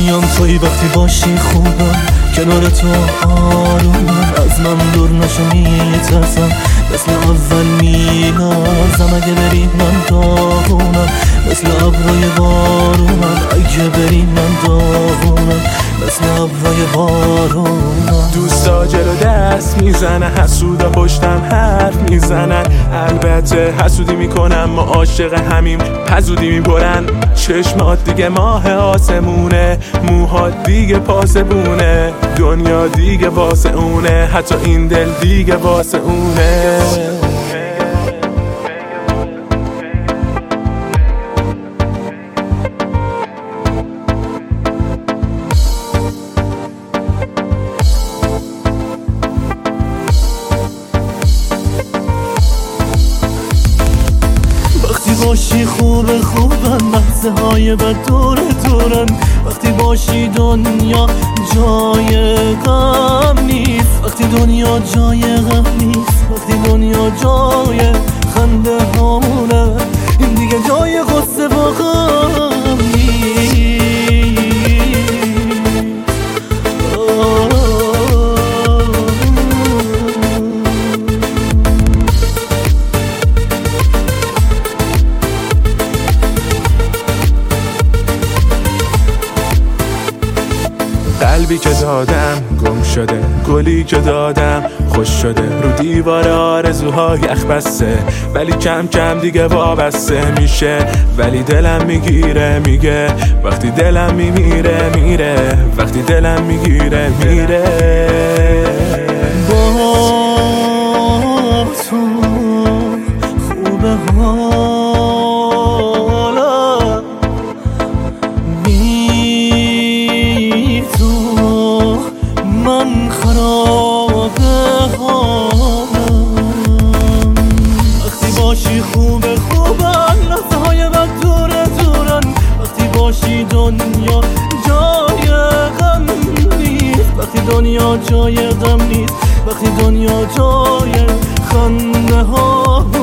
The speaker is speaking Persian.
دنیام توی وقتی باشی خوبم، کنار تو آرومم، از من دور نشو میترسم، مثل اول میلازم، اگه بری من داغونم، مثل ابرای بارونم، اگه بری من داغونم، مثل ابرای بارونم. دوستا جلو دست میزنن، حسودا پشتم حرف میزنن، البته حسودی میکنم، ما عاشق همیم، پزودی میبرن، چشمات دیگه ماه آسمونه، موهات دیگه پاسبونه، دنیا دیگه واسه اونه، حتی این دل دیگه واسه اونه. وقتی باشی خوبه خوبن، لحظه های بد دور دورن، وقتی باشی دنیا جای غم نیست، وقتی دنیا جای غم نیست، وقتی دنیا جای خنده هامونه، این دیگه جای غصه و غم نیست. قلبی که دادم گم شده، گلی که دادم خوش شده، رو دیوار آرزوها یخ بسته، ولی کم کم دیگه وابسته میشه، ولی دلم میگیره میگه، وقتی دلم میمیره میره، وقتی دلم میگیره میره. با تو خوبه حالا، بی تو من خرابه حالم. وقتی باشی خوبه خوبن، لحظه های بد دوره دورن، وقتی باشی دنیا جای غم نیست، وقتی دنیا جای غم نیست، وقتی دنیا جای خنده ها